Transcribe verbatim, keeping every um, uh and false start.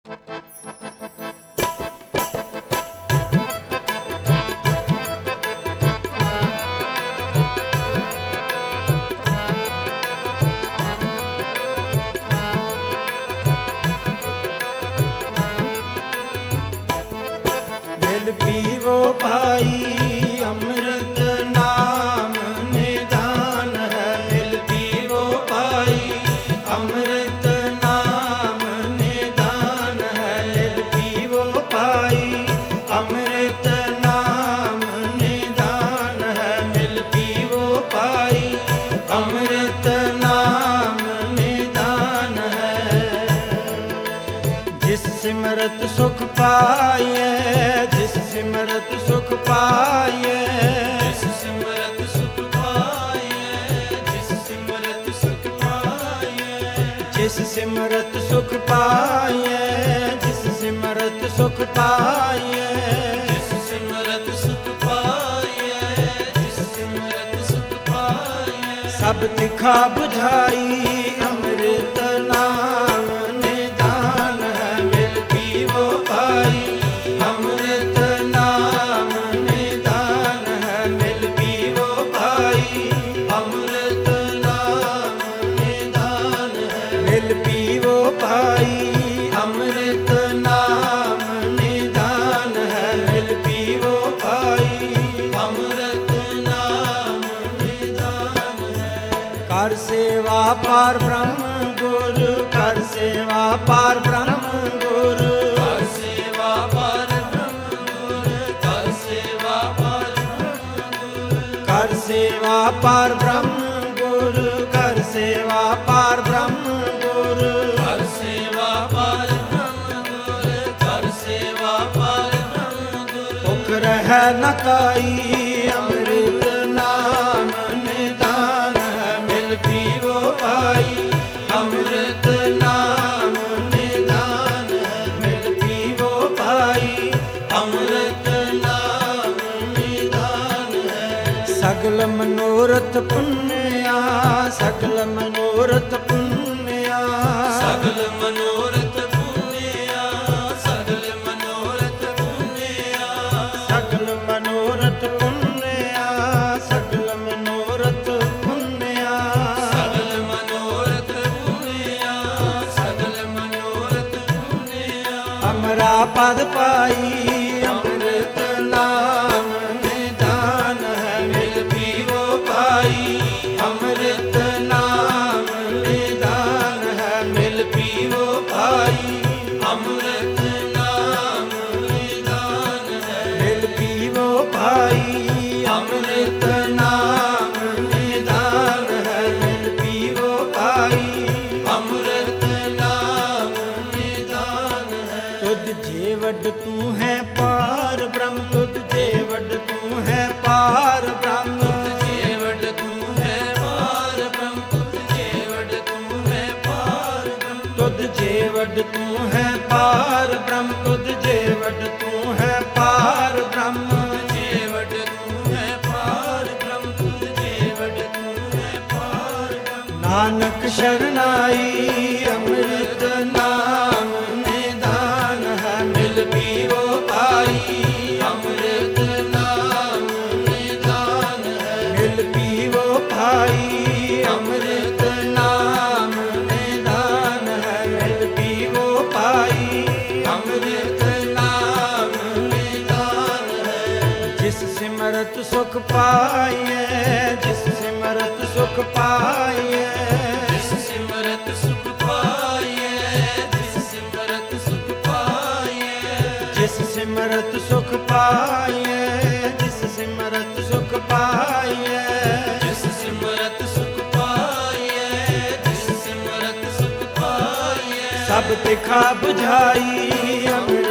ਮਿਲ ਪੀਵੋ ਭਾਈ ਅੰਮ੍ਰਿਤ ਨਾਮ ਨਿਦਾਨ ਹੈ। ਮਿਲ ਪੀਵੋ ਭਾਈ ਅੰਮ੍ਰਿਤ ਨਾਮ ਨਿਦਾਨ ਹੈ। ਮਿਲ ਪੀਵੋ ਭਾਈ ਅੰਮ੍ਰਿਤ ਨਾਮ ਨਿਦਾਨ ਹੈ। ਮਿਲ ਪੀਵੋ ਭਾਈ ਅੰਮ੍ਰਿਤ ਨਾਮ ਨਿਦਾਨ ਹੈ। ਜਿਸ ਸਿਮਰਤ ਸੁਖ ਪਾਈਐ, ਜਿਸ ਸਿਮਰਤ ਸੁਖ ਪਾਈਐ, ਜਿਸ ਸਿਮਰਤ ਸੁਖ ਪਾਈਐ, ਜਿਸ ਸਿਮਰਤ ਸੁਖ ਪਾਈਐ, ਜਿਸ ਸਿਮਰਤ ਸੁਖ ਪਾਈਐ, ਜਿਸ ਸਿਮਰਤ ਸੁਖ ਪਾਈਐ, ਜਿਸ ਸਿਮਰਤ ਸੁਖ ਪਾਈਐ, ਜਿਸ ਸਿਮਰਤ ਸੁਖ ਪਾਈਐ, ਸਭ ਤਿਖਾ ਬੁਝਾਈ ਅੰਮ੍ਰਿਤ ਨਾਮ ਨਿਦਾਨ ਹੈ। ਮਿਲ ਪੀਵੋ ਭਾਈ ਅੰਮ੍ਰਿਤ ਨਾਮ ਨਿਦਾਨ ਹੈ। ਮਿਲ ਪੀਵੋ ਭਾਈ ਅੰਮ੍ਰਿਤ ਨਾਮ ਨਿਦਾਨ ਹੈ। ਮਿਲ ਪੀਵੋ ਭਾਈ ਅੰਮ੍ਰਿਤ ਨਾਮ ਨਿਦਾਨ ਹੈ। ਮਿਲ ਪੀਵੋ ਭਾਈ ਅੰਮ੍ਰਿਤ ਨਾਮ ਨਿਦਾਨ ਹੈ। ਕਰ ਸੇਵਾ ਪਾਰ ਬ੍ਰਹਮ ਗੁਰ, ਕਰ ਸੇਵਾ ਪਾਰ ਬ੍ਰਹਮ ਗੁਰ, ਕਰ ਸੇਵਾ ਪਰ ਬ੍ਰਹਮ ਗੁਰ, ਕਰ ਸੇਵਾ ਪਰ ਬ੍ਰਹਮ ਗੁਰ, ਕਰ ਸੇਵਾ ਪਾਰ ਬ੍ਰਹਮ ਗੁਰ, ਕਰ ਸੇਵਾ ਪਾਰ ਬ੍ਰਹਮ ਗੁਰ, ਕਰ ਸੇਵਾ ਪਰ ਬ੍ਰਹਮ ਗੁਰ, ਕਰ ਸੇਵਾ ਪਰ ਬ੍ਰਹਮ ਗੁਰ, ਭੁਖ ਰਹਿ ਨ ਕਾਈ ਅੰਮ੍ਰਿਤ ਨਾਮ ਨਿਦਾਨ ਹੈ। ਮਿਲ ਪੀਵੋ ਭਾਈ ਅੰਮ੍ਰਿਤ ਨਾਮ ਨਿਦਾਨ ਹੈ। ਮਿਲ ਪੀਵੋ ਭਾਈ ਅੰਮ੍ਰਿਤ ਨਾਮ ਨਿਦਾਨ ਹੈ। ਸਗਲ ਮਨੋਰਥ ਪੁੰਨਿਆ, ਸਗਲ ਮਨੋਰਥ ਪੁੰਨਿਆ, ਸਗਲ ਮਨੋਰਥ ਪੁੰਨਿਆ, ਸਗਲ ਮਨੋਰਥ ਪੁੰਨਿਆ, ਸਗਲ ਮਨੋਰਥ ਪੁੰਨਿਆ, ਸਗਲ ਮਨੋਰਥ ਪੁੰਨਿਆ, ਸਗਲ ਮਨੋਰਥ ਪੁੰਨਿਆ, ਸਗਲ ਮਨੋਰਥ ਪੁੰਨਿਆ, ਅਮਰਾ ਪਦ ਪਾਈ ਅੰਮ੍ਰਿਤ ਨਾਮ ਨਿਦਾਨ ਹੈ। ਮਿਲ ਪੀਵੋ ਭਾਈ ਅੰਮ੍ਰਿਤ ਨਾਮ ਨਿਦਾਨ ਹੈ। ਮਿਲ ਪੀਵੋ ਭਾਈ ਅੰਮ੍ਰਿਤ ਨਾਮ ਨਿਦਾਨ ਹੈ। ਮਿਲ ਪੀਵੋ ਭਾਈ ਅੰਮ੍ਰਿਤ ਨਾਮ ਨਿਦਾਨ ਹੈ। ਮਿਲ ਪੀਵੋ ਭਾਈ ਅੰਮ੍ਰਿਤ ਨਾਮ ਨਿਦਾਨ ਹੈ। ਤੁਧ ਜੇ ਵੱਡ ਤੂੰ ਹੈ ਪਾਰ ਬ੍ਰਹਮ, ਤੁਧ ਜੇ ਵੱਡ ਤੂੰ ਹੈ ਪਾਰ ਬ੍ਰਹਮ, ਜੇ ਵੱਡ ਤੂੰ ਹੈ ਪਾਰ ਬ੍ਰਹਮ, ਜੇ ਵੱਡ ਤੂੰ ਹੈ ਪਾਰ ਬ੍ਰਹਮ, ਤੁਧ ਜੇ ਵੱਡ ਤੂੰ ਹੈ ਪਾਰ ਬ੍ਰਹਮ, ਤੁਧ ਜੇ ਵੱਡ ਤੂੰ ਹੈ ਪਾਰ ਬ੍ਰਹਮ, ਜੇ ਵੱਡ ਤੂੰ ਹੈ ਪਾਰ ਬ੍ਰਹਮ, ਜੇ ਵੱਡ ਤੂੰ ਹੈ ਪਾਰ ਬ੍ਰਹਮ, ਨਾਨਕ ਸ਼ਰਨਾਈ ਅੰਮ੍ਰਿਤ ਨਾਮ ਨਿਦਾਨ ਹੈ। ਮਿਲ ਪੀਵੋ ਭਾਈ ਅੰਮ੍ਰਿਤ ਨਾਮ ਨਿਦਾਨ ਹੈ। ਮਿਲ ਪੀਵੋ ਭਾਈ ਅੰਮ੍ਰਿਤ ਨਾਮ ਨਿਦਾਨ ਹੈ। ਮਿਲ ਪੀਵੋ ਭਾਈ ਅੰਮ੍ਰਿਤ ਨਾਮ ਨਿਦਾਨ ਹੈ। ਜਿਸ ਸਿਮਰਤ ਸੁਖ ਪਾਈਐ, ਜਿਸ ਸਿਮਰਤ ਸੁਖ ਪਾਈਐ, ਜਿਸ ਸਿਮਰਤ ਸੁਖ ਪਾਈਐ, ਜਿਸ ਸਿਮਰਤ ਸੁਖ ਪਾਈਐ, ਜਿਸ ਸਿਮਰਤ ਸੁਖ ਪਾਈਐ, ਜਿਸ ਸਿਮਰਤ ਸੁਖ ਪਾਈਐ, ਜਿਸ ਸਿਮਰਤ ਸੁਖ ਪਾਈਐ, ਜਿਸ ਸਿਮਰਤ ਸੁਖ ਪਾਈਐ, ਸਭ ਤਿਖਾ ਬੁਝਾਈ ਅੰਮ੍ਰਿਤ